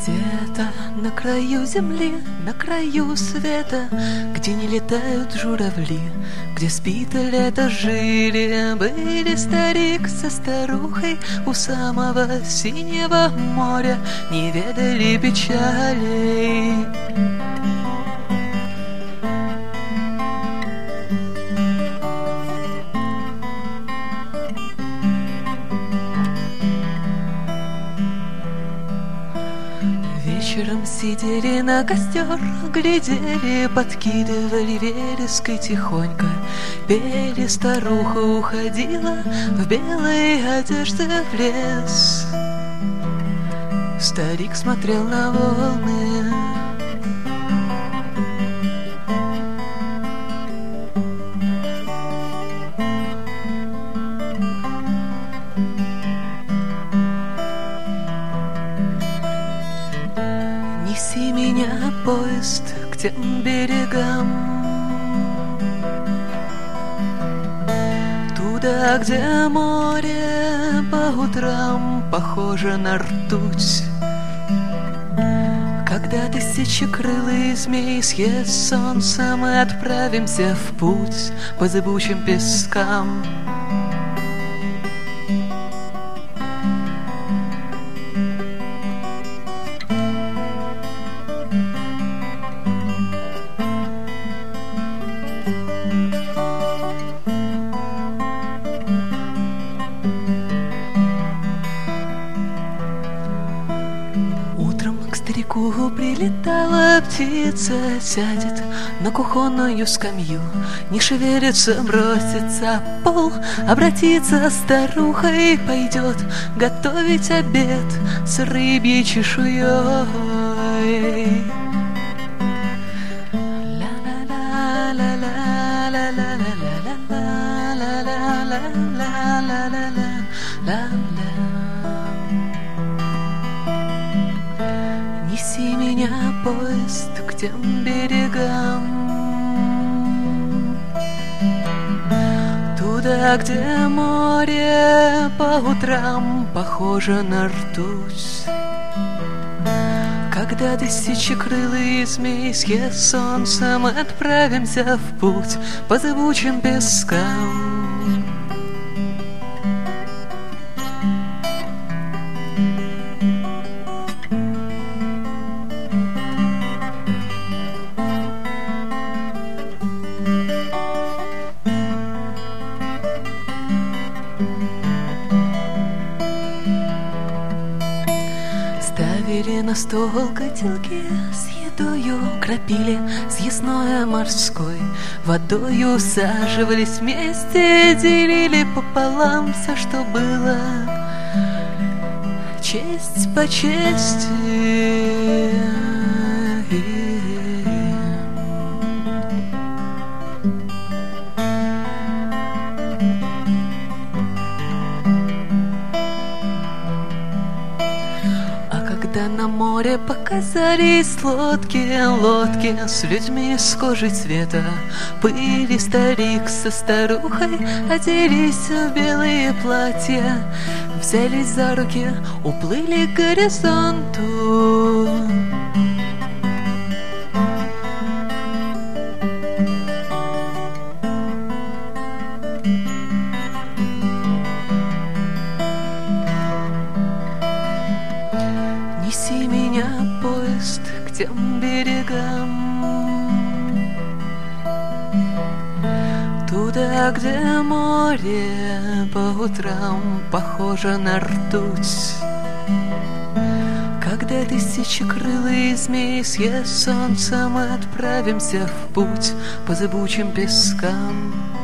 Где-то на краю земли, на краю света, где не летают журавли, где спит лето, жили, были старик со старухой у самого синего моря, не ведали печалей. Вечером сидели на костер, глядели, подкидывали вереской тихонько, пели, старуха уходила в белой одежде в лес. Старик смотрел на волны. Неси меня, поезд, к тем берегам, туда, где море по утрам похоже на ртуть. Когда тысячекрылый змей съест солнце, мы отправимся в путь по зыбучим пескам. К старику прилетала птица, сядет на кухонную скамью, не шевелится, бросится в пол, обратится старухой, пойдет готовить обед с рыбьей чешуей. Неси меня, поезд, к тем берегам, туда, где море по утрам похоже на ртуть. Когда тысячекрылый змей съест солнце, мы отправимся в путь по зыбучим пескам. Ставили на стол котелки с едою, кропили съестное морской водою, усаживались вместе, делили пополам все, что было, честь по чести. Когда на море показались лодки с людьми с кожей цвета пыли, старик со старухой оделись в белые платья, взялись за руки, уплыли к горизонту. Неси меня, поезд, к тем берегам, туда, где море по утрам похоже на ртуть. Когда тысячекрылый змей съест солнце, мы отправимся в путь по зыбучим пескам.